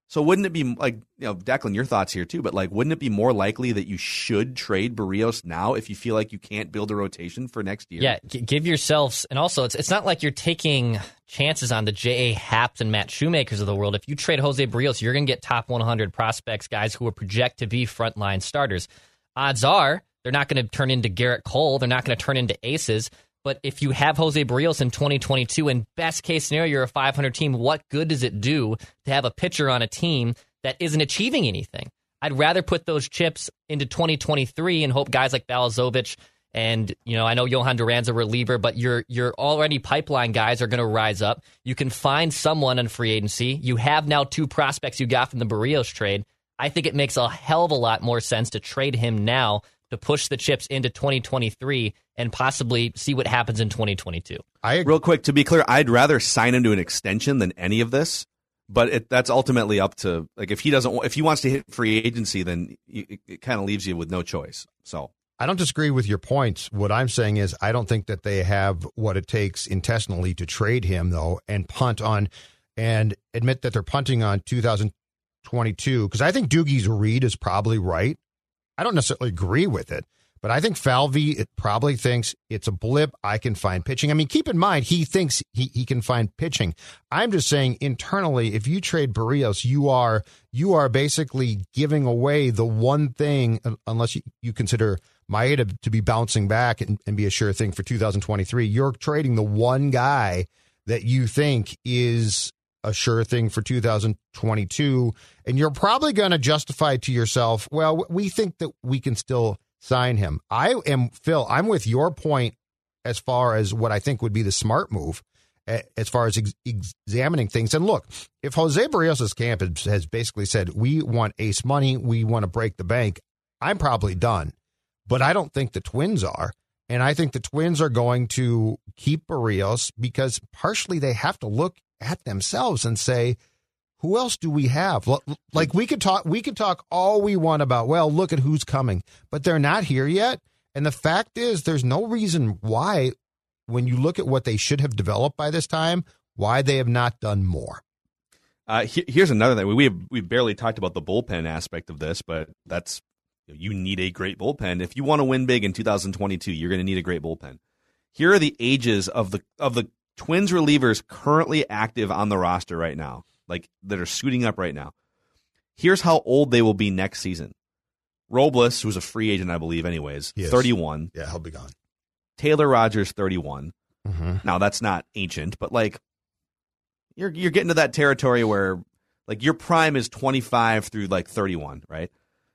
So wouldn't it be like, Declan, your thoughts here too, but like, wouldn't it be more likely that you should trade Berríos now if you feel like you can't build a rotation for next year? Yeah, give yourselves, and also it's not like you're taking chances on the J.A. Happ and Matt Shoemakers of the world. If you trade Jose Berríos, you're going to get top 100 prospects, guys who are project to be frontline starters. Odds are they're not going to turn into Garrett Cole. They're not going to turn into aces. But if you have Jose Berríos in 2022, in best case scenario, you're a 500 team, what good does it do to have a pitcher on a team that isn't achieving anything? I'd rather put those chips into 2023 and hope guys like Balazovic and, I know Johan Duran's a reliever, but your already pipeline guys are going to rise up. You can find someone in free agency. You have now 2 prospects you got from the Berríos trade. I think it makes a hell of a lot more sense to trade him now to push the chips into 2023 and possibly see what happens in 2022. Real quick, to be clear, I'd rather sign him to an extension than any of this, but that's ultimately up to, like, if he wants to hit free agency, then it kind of leaves you with no choice. So I don't disagree with your points. What I'm saying is I don't think that they have what it takes intestinally to trade him, though, and punt on and admit that they're punting on 2022, because I think Doogie's read is probably right. I don't necessarily agree with it, but I think Falvey probably thinks it's a blip. I can find pitching. I mean, keep in mind, he thinks he can find pitching. I'm just saying internally, if you trade Berríos, you are basically giving away the one thing, unless you consider Maeda to be bouncing back and be a sure thing for 2023. You're trading the one guy that you think is a sure thing for 2022, and you're probably going to justify to yourself, well, we think that we can still sign him. Phil, I'm with your point as far as what I think would be the smart move as far as examining things. And look, if Jose Berríos' camp has basically said, we want ace money, we want to break the bank, I'm probably done. But I don't think the Twins are. And I think the Twins are going to keep Berríos because partially they have to look at themselves and say, who else do we have? Like we could talk all we want about, well, look at who's coming, but they're not here yet. And the fact is there's no reason why, when you look at what they should have developed by this time, why they have not done more. Here's another thing. We barely talked about the bullpen aspect of this, but you need a great bullpen. If you want to win big in 2022, you're going to need a great bullpen. Here are the ages of the Twins relievers currently active on the roster right now, like that are suiting up right now. Here's how old they will be next season. Robles, who's a free agent, I believe, anyways, 31. Yeah, he'll be gone. Taylor Rogers, 31. Mm-hmm. Now, that's not ancient, but like you're getting to that territory where like your prime is 25 through like 31, right?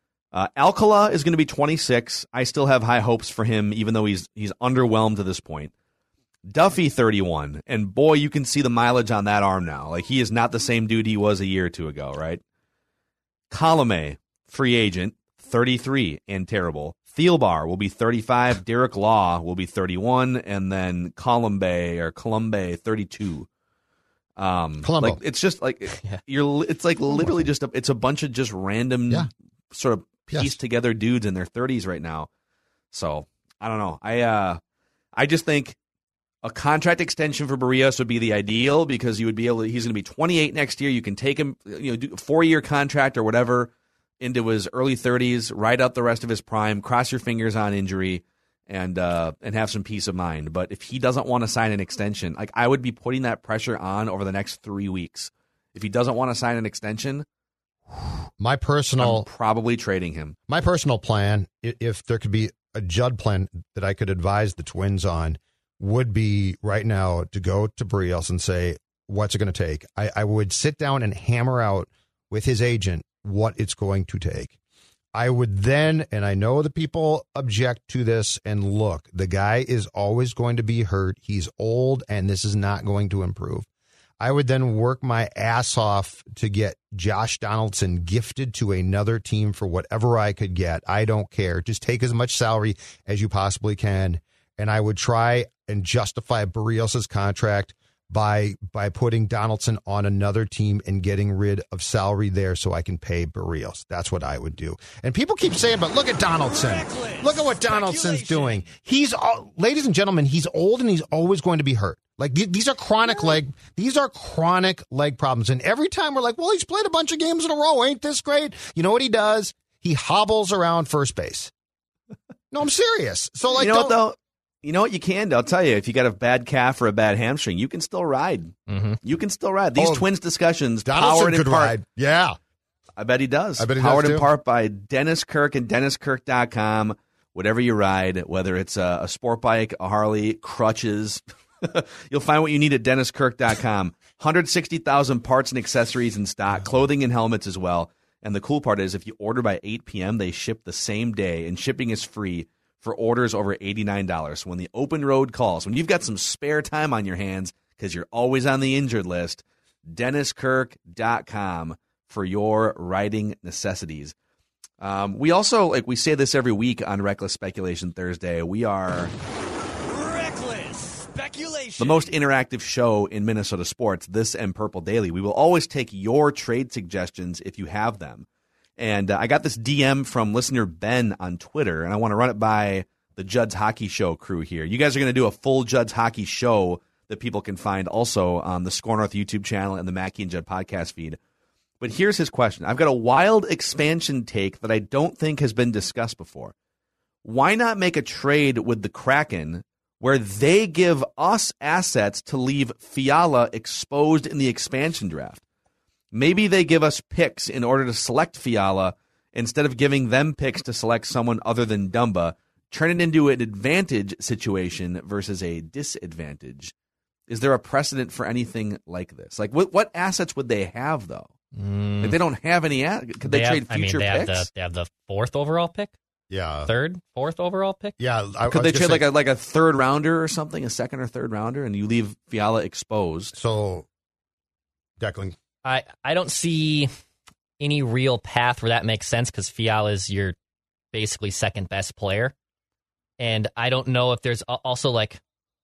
Alcala is going to be 26. I still have high hopes for him, even though he's underwhelmed to this point. Duffy, 31, and boy, you can see the mileage on that arm now. Like, he is not the same dude he was a year or two ago, right? Colomé, free agent, 33, and terrible. Thielbar will be 35. Derek Law will be 31, and then Colombe, 32. Colombo. Like, it's just like it's like literally just it's a bunch of just random sort of pieced together dudes in their 30s right now. So I don't know. I just think a contract extension for Berríos would be the ideal, because you would be able to, he's going to be 28 next year. You can take him, do a 4-year contract or whatever into his early 30s, ride out the rest of his prime, cross your fingers on injury, and have some peace of mind. But if he doesn't want to sign an extension, like, I would be putting that pressure on over the next 3 weeks. If he doesn't want to sign an extension, I'm probably trading him. My personal plan, if there could be a Judd plan that I could advise the Twins on, would be right now to go to Berríos and say, what's it going to take? I would sit down and hammer out with his agent what it's going to take. I would then, and I know the people object to this, and look, the guy is always going to be hurt. He's old, and this is not going to improve. I would then work my ass off to get Josh Donaldson gifted to another team for whatever I could get. I don't care. Just take as much salary as you possibly can. And I would try and justify Berríos' contract by putting Donaldson on another team and getting rid of salary there so I can pay Berríos. That's what I would do. And people keep saying, but look at Donaldson. Look at what Donaldson's doing. Ladies and gentlemen, he's old and he's always going to be hurt. Like these are chronic leg problems. And every time we're like, well, he's played a bunch of games in a row. Ain't this great? You know what he does? He hobbles around first base. No, I'm serious. So like, you know what though? You know what you can do? I'll tell you, if you got a bad calf or a bad hamstring, you can still ride. Mm-hmm. You can still ride. These Twins discussions, Donaldson powered in could part. ride. Yeah. I bet he does. I bet he powered does in too. part by Dennis Kirk and DennisKirk.com. Whatever you ride, whether it's a sport bike, a Harley, crutches, you'll find what you need at DennisKirk.com. 160,000 parts and accessories in stock, clothing and helmets as well. And the cool part is if you order by 8 p.m., they ship the same day, and shipping is free for orders over $89. So when the open road calls, when you've got some spare time on your hands because you're always on the injured list, DennisKirk.com for your riding necessities. We also, like we say this every week on Reckless Speculation Thursday, we are Reckless Speculation. the most interactive show in Minnesota sports, this and Purple Daily. We will always take your trade suggestions if you have them. And I got this DM from listener Ben on Twitter, and I want to run it by the Judd's Hockey Show crew here. You guys are going to do a full Judd's Hockey Show that people can find also on the Score North YouTube channel and the Mackey and Judd podcast feed. But here's his question. I've got a wild expansion take that I don't think has been discussed before. Why not make a trade with the Kraken where they give us assets to leave Fiala exposed in the expansion draft? Maybe they give us picks in order to select Fiala instead of giving them picks to select someone other than Dumba, turn it into an advantage situation versus a disadvantage. Is there a precedent for anything like this? Like, what assets would they have, though? If they don't have any, could they trade future picks? They have the 4th overall pick? Yeah. 3rd, 4th overall pick? Yeah. Could they trade like a third rounder or something, a second or third rounder, and you leave Fiala exposed? So, Declan. I don't see any real path where that makes sense because Fiala is your basically second best player. And I don't know if there's also like,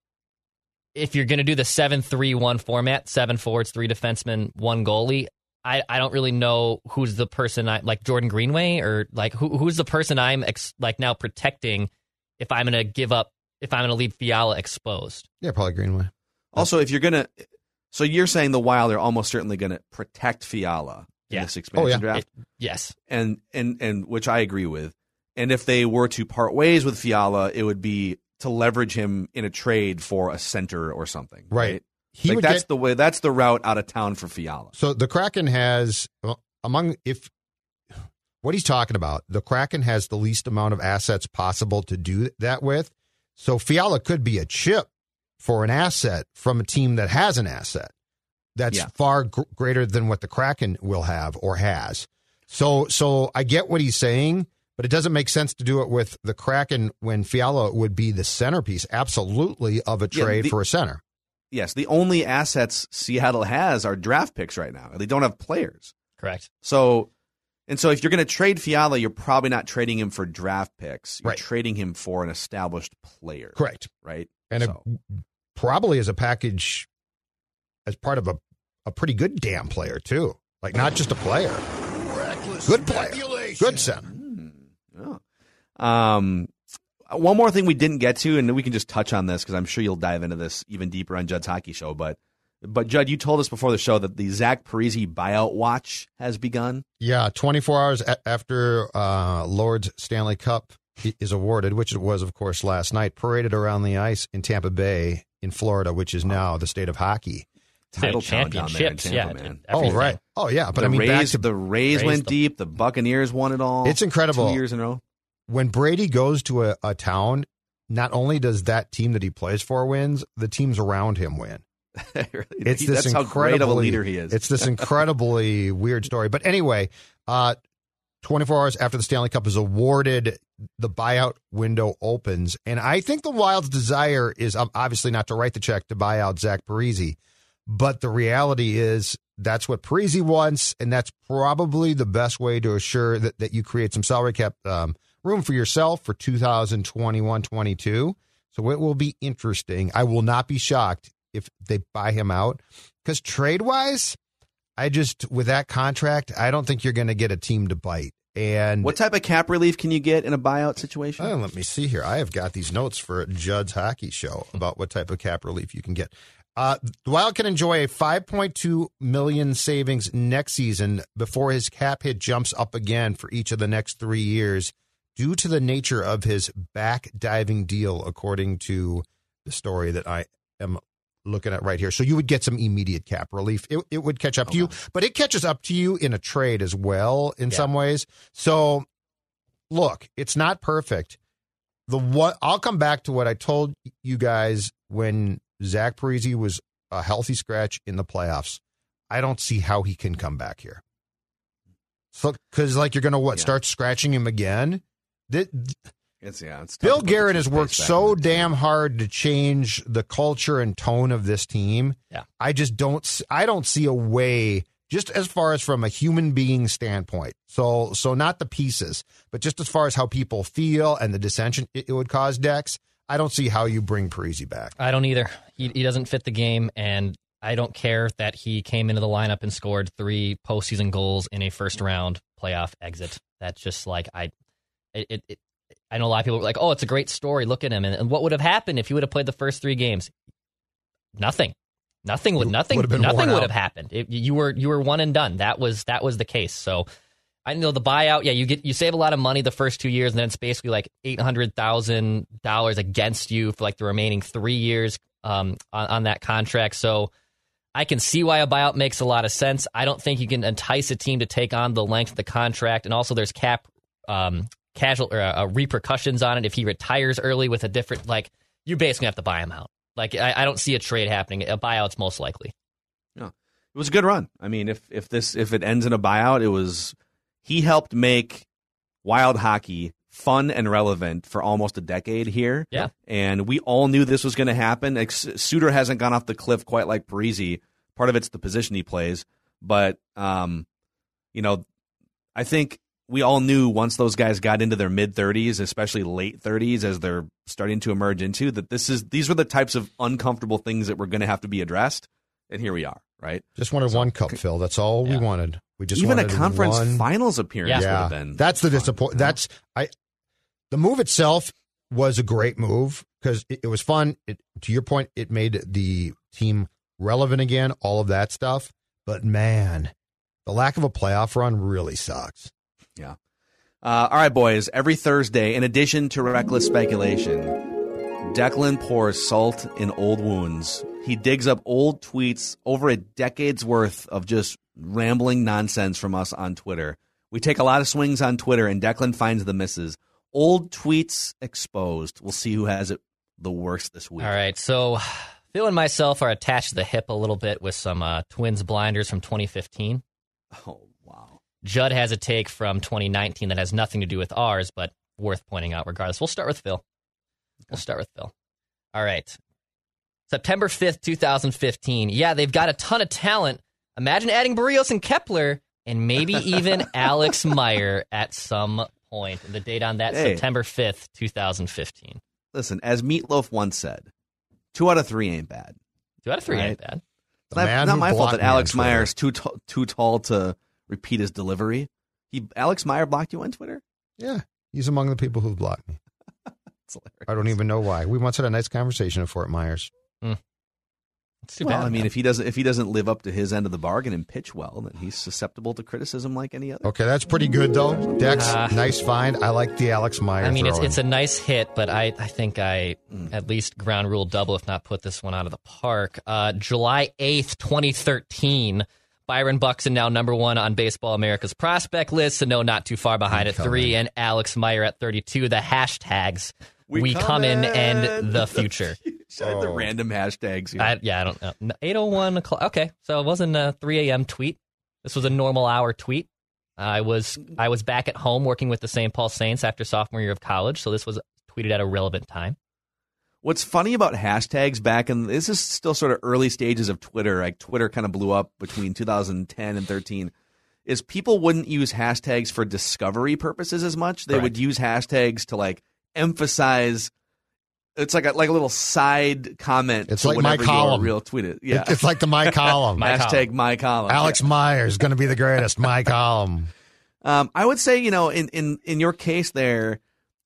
if you're going to do the 7-3-1 format, 7 forwards, 3 defensemen, 1 goalie, I don't really know who's the person like Jordan Greenway or like who's the person I'm now protecting if I'm going to leave Fiala exposed. Yeah, probably Greenway. Also, if you're going to, so you're saying the Wild are almost certainly going to protect Fiala in this expansion draft? Yes. And which I agree with. And if they were to part ways with Fiala, it would be to leverage him in a trade for a center or something. Right. That's the route out of town for Fiala. So the Kraken has what he's talking about, the Kraken has the least amount of assets possible to do that with. So Fiala could be a chip for an asset from a team that has an asset that's far greater than what the Kraken will have or has. So I get what he's saying, but it doesn't make sense to do it with the Kraken when Fiala would be the centerpiece, absolutely, of a trade for a center. Yes, the only assets Seattle has are draft picks right now. They don't have players. Correct. So if you're going to trade Fiala, you're probably not trading him for draft picks. You're trading him for an established player. Correct. Right? And probably as a package, as part of a pretty good damn player, too. Like, not just a player. Good player. Good center. One more thing we didn't get to, and we can just touch on this because I'm sure you'll dive into this even deeper on Judd's Hockey Show. But Judd, you told us before the show that the Zach Parise buyout watch has begun. Yeah, 24 hours after Lord's Stanley Cup is awarded, which it was, of course, last night, paraded around the ice in Tampa Bay in Florida, which is now the state of hockey. Title championships, man. Oh, right. Oh, yeah. But the Rays went deep. The Buccaneers won it all. It's incredible. 2 years in a row. When Brady goes to a town, not only does that team that he plays for wins, the teams around him win. That's how great of a leader he is. It's this incredibly weird story. But anyway, 24 hours after the Stanley Cup is awarded, the buyout window opens. And I think the Wild's desire is obviously not to write the check to buy out Zach Parise. But the reality is that's what Parise wants, and that's probably the best way to assure that you create some salary cap room for yourself for 2021-22. So it will be interesting. I will not be shocked if they buy him out because trade-wise, with that contract, I don't think you're going to get a team to bite. And what type of cap relief can you get in a buyout situation? Let me see here. I have got these notes for Judd's Hockey Show about what type of cap relief you can get. The Wild can enjoy a $5.2 million savings next season before his cap hit jumps up again for each of the next 3 years due to the nature of his back-diving deal, according to the story that I am looking at right here. So you would get some immediate cap relief. It would catch up to you, but it catches up to you in a trade as well in some ways. So, look, it's not perfect. I'll come back to what I told you guys when Zach Parise was a healthy scratch in the playoffs. I don't see how he can come back here. So, because you're going to start scratching him again? It's Bill Guerin has worked so damn hard to change the culture and tone of this team. Yeah. I don't see a way, just as far as from a human being standpoint. So not the pieces, but just as far as how people feel and the dissension it would cause, Dex, I don't see how you bring Parise back. I don't either. He doesn't fit the game, and I don't care that he came into the lineup and scored 3 postseason goals in a first-round playoff exit. That's just I know a lot of people are like, oh, it's a great story. Look at him. And what would have happened if he would have played the first 3 games? Nothing. Nothing would have happened. You were one and done. That was the case. So I know the buyout. Yeah, you save a lot of money the first 2 years, and then it's basically like $800,000 against you for the remaining 3 years on that contract. So I can see why a buyout makes a lot of sense. I don't think you can entice a team to take on the length of the contract, and also there's cap repercussions on it if he retires early with a different, you basically have to buy him out. I don't see a trade happening. A buyout's most likely. Yeah, it was a good run. I mean, if it ends in a buyout, he helped make Wild hockey fun and relevant for almost a decade here. Yeah, and we all knew this was going to happen. Suter hasn't gone off the cliff quite like Parise. Part of it's the position he plays, but I think we all knew once those guys got into their mid-30s, especially late 30s, as they're starting to emerge into, that these were the types of uncomfortable things that were going to have to be addressed, and here we are, right? Just wanted one cup, Phil. That's all we wanted. We just even wanted a conference one finals appearance would have been. That's the disappointment. The move itself was a great move because it was fun. To your point, it made the team relevant again. All of that stuff, but man, the lack of a playoff run really sucks. Yeah. All right, boys. Every Thursday, in addition to reckless speculation, Declan pours salt in old wounds. He digs up old tweets, over a decade's worth of just rambling nonsense from us on Twitter. We take a lot of swings on Twitter, and Declan finds the misses. Old tweets exposed. We'll see who has it the worst this week. All right, so Phil and myself are attached to the hip a little bit with some Twins blinders from 2015. Oh, wow. Judd has a take from 2019 that has nothing to do with ours, but worth pointing out regardless. We'll start with Phil. All right. September 5th, 2015. Yeah, they've got a ton of talent. Imagine adding Barrios and Kepler and maybe even Alex Meyer at some point. And the date on that, September 5th, 2015. Listen, as Meatloaf once said, 2 out of 3 ain't bad. 2 out of 3 ain't bad. It's not my fault that Alex Meyer is too tall to repeat his delivery. Alex Meyer blocked you on Twitter? Yeah, he's among the people who've blocked me. I don't even know why. We once had a nice conversation at Fort Myers. It's too bad. I mean, if he doesn't live up to his end of the bargain and pitch well, then he's susceptible to criticism like any other. Okay, that's pretty good though. Dex, nice find. I like the Alex Meyer. I mean, it's a nice hit, but I think I at least ground rule double, if not put this one out of the park. July 8th, 2013. Byron Buxton now number 1 on Baseball America's prospect list, so no, not too far behind at 3, and Alex Meyer at 32. The hashtags, we come in and the future. The random hashtags. I don't know. 8:01 o'clock. Okay, so it wasn't a 3 a.m. tweet. This was a normal hour tweet. I was back at home working with the St. Paul Saints after sophomore year of college, so this was tweeted at a relevant time. What's funny about hashtags this is still sort of early stages of Twitter, like Twitter kind of blew up between 2010 and 13, is people wouldn't use hashtags for discovery purposes as much. They would use hashtags to emphasize. It's like a little side comment. It's like my column. Real tweet it. Yeah. It's like the my column. Hashtag my column. Alex Meyer is going to be the greatest. My column. I would say, in your case there,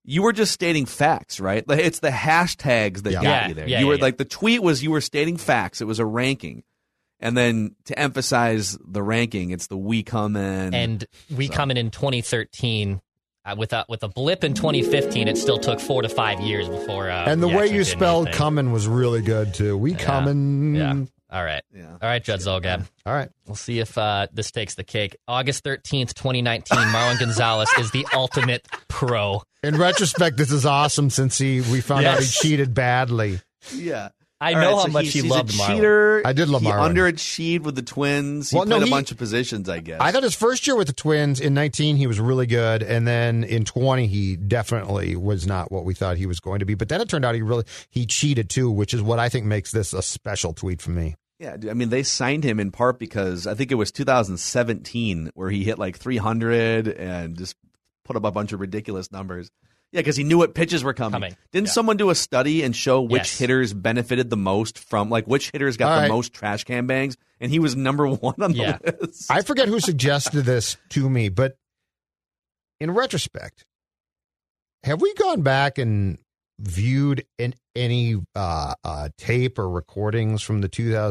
you were just stating facts, right? Like, it's the hashtags that got you there. You were like, the tweet was you were stating facts. It was a ranking. And then to emphasize the ranking, it's the we come in. And we come in 2013. With a blip in 2015, it still took 4 to 5 years before. And the way you spelled "coming" was really good too. We coming. Yeah. All right. Yeah. All right, Judd Zulgad. All right. We'll see if this takes the cake. August 13th, 2019. Marwin Gonzalez is the ultimate pro. In retrospect, this is awesome since we found out he cheated badly. Yeah. I know how much he loved Marwin. Cheater. I did love Marwin. He underachieved with the Twins. He played a bunch of positions, I guess. I thought his first year with the Twins, in 19, he was really good. And then in 20, he definitely was not what we thought he was going to be. But then it turned out he cheated, too, which is what I think makes this a special tweet for me. Yeah, I mean, they signed him in part because I think it was 2017 where he hit like 300 and just put up a bunch of ridiculous numbers. Yeah, because he knew what pitches were coming. Didn't someone do a study and show which hitters benefited the most from, like, which hitters got the most trash can bangs? And he was number one on the list. I forget who suggested this to me, but in retrospect, have we gone back and viewed any tape or recordings from the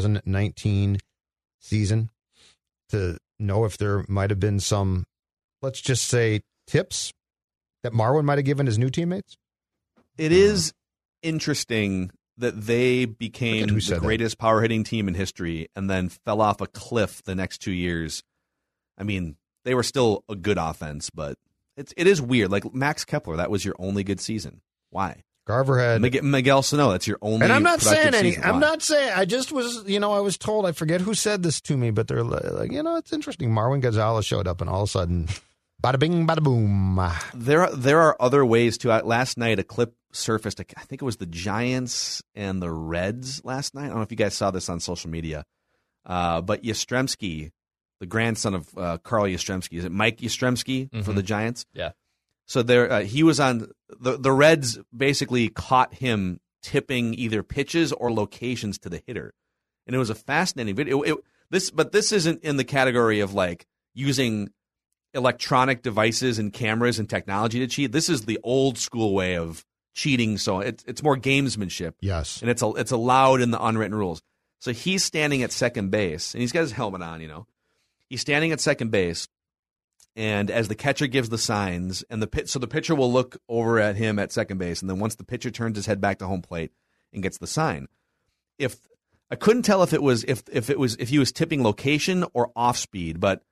2019 season to know if there might have been some, let's just say, tips that Marwin might have given his new teammates? It is interesting that they became the greatest power hitting team in history and then fell off a cliff the next 2 years. I mean, they were still a good offense, but it is weird. Like Max Kepler, that was your only good season. Why? Garver had Miguel Sano, that's your only. And I'm not saying any. Season. I'm not saying. I just was. I was told. I forget who said this to me, but they're like, it's interesting. Marwin Gonzalez showed up, and all of a sudden, bada bing, bada boom. There are other ways to. Last night, a clip surfaced. I think it was the Giants and the Reds last night. I don't know if you guys saw this on social media, but Yastrzemski, the grandson of Carl Yastrzemski, is it Mike Yastrzemski for the Giants? Yeah. So there, he was on the Reds. Basically, caught him tipping either pitches or locations to the hitter, and it was a fascinating video. This isn't in the category of like using electronic devices and cameras and technology to cheat. This is the old school way of cheating. So it's more gamesmanship. Yes, and it's allowed in the unwritten rules. So he's standing at second base, and he's got his helmet on. He's standing at second base. And as the catcher gives the signs, and the pitcher will look over at him at second base, and then once the pitcher turns his head back to home plate and gets the sign, if I couldn't tell if he was tipping location or off speed, but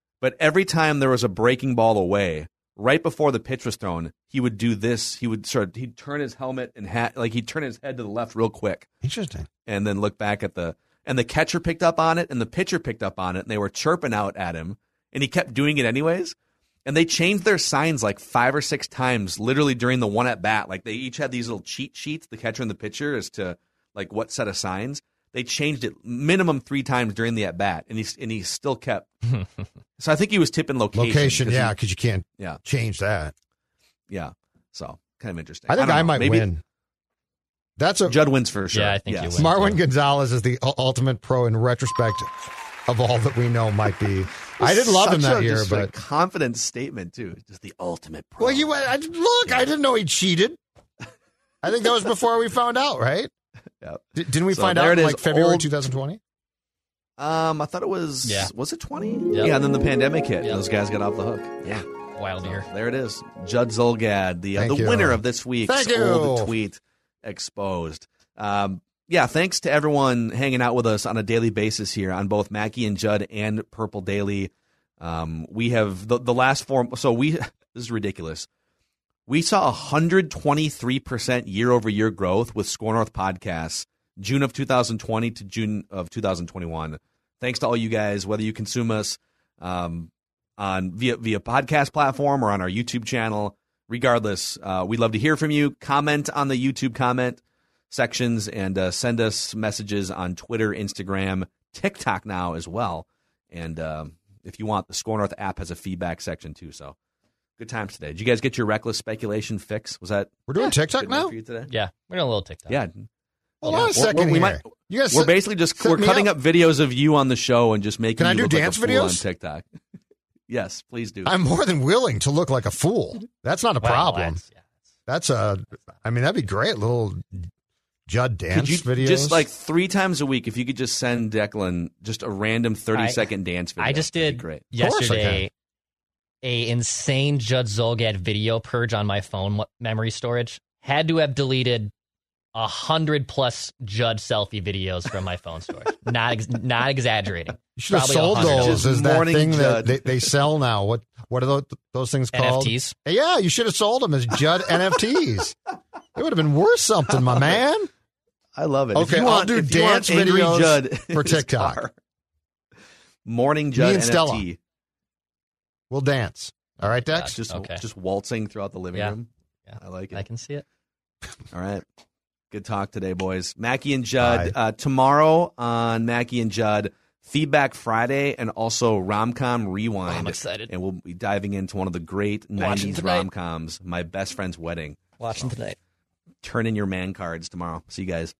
every time there was a breaking ball away, right before the pitch was thrown, he would do this. He'd turn his helmet and hat, like he'd turn his head to the left real quick. Interesting. And then look back at and the catcher picked up on it, and the pitcher picked up on it, and they were chirping out at him. And he kept doing it anyways. And they changed their signs like 5 or 6 times, literally during the one at bat. Like they each had these little cheat sheets, the catcher and the pitcher, as to like what set of signs. They changed it minimum 3 times during the at bat, and he still kept. So I think he was tipping location. Because you can't change that. Yeah, so kind of interesting. I think I might win. Judd wins for sure. Yeah, I think you win. Marwin Gonzalez is the ultimate pro in retrospect of all that we know might be. I did love him that year, but a confident statement too. Just the ultimate pro. Well, I didn't know he cheated. I think that was before we found out, right? Yeah. Didn't we find out in like February 2020? I thought it was. Yeah. Was it 20? Yep. Yeah. And then the pandemic hit. And those guys got off the hook. Yeah. Wild year. There it is. Judd Zulgad, the winner of this week's Old Tweet Exposed. Yeah, thanks to everyone hanging out with us on a daily basis here on both Mackie and Judd and Purple Daily. We have the last 4. So this is ridiculous. We saw 123% year-over-year growth with Score North podcasts, June of 2020 to June of 2021. Thanks to all you guys, whether you consume us on via podcast platform or on our YouTube channel. Regardless, we'd love to hear from you. Comment on the YouTube comment sections and send us messages on Twitter, Instagram, TikTok now as well. And if you want, the Score North app has a feedback section too. So good times today. Did you guys get your reckless speculation fix? Was that we're doing TikTok now? For you today? Yeah, we're doing a little TikTok. Yeah. Hold on a second here. We're basically just cutting up videos of you on the show and just making. Can I do look dance like a fool videos on TikTok? Yes, please do. I'm more than willing to look like a fool. That's not a problem. that'd be great. Little Judd dance videos. Just like 3 times a week, if you could just send Declan just a random 30-second dance video. I just did yesterday a insane Judd Zolgad video purge on my phone memory storage. Had to have deleted 100+ Judd selfie videos from my phone storage. Not exaggerating. You should have sold those. Is that thing Judd. That they sell now? What are those things called? NFTs. Yeah, you should have sold them as Judd NFTs. It would have been worth something, my man. I love it. Okay, I'll do dance videos Judd for TikTok. Morning Judd Me and NFT. Stella. We'll dance. All right, Dex? Just waltzing throughout the living room. Yeah. I like it. I can see it. All right. Good talk today, boys. Mackie and Judd. Tomorrow on Mackie and Judd, Feedback Friday and also Romcom Rewind. I'm excited. And we'll be diving into one of the great 90s rom-coms, My Best Friend's Wedding. Watching tonight. Turn in your man cards tomorrow. See you guys.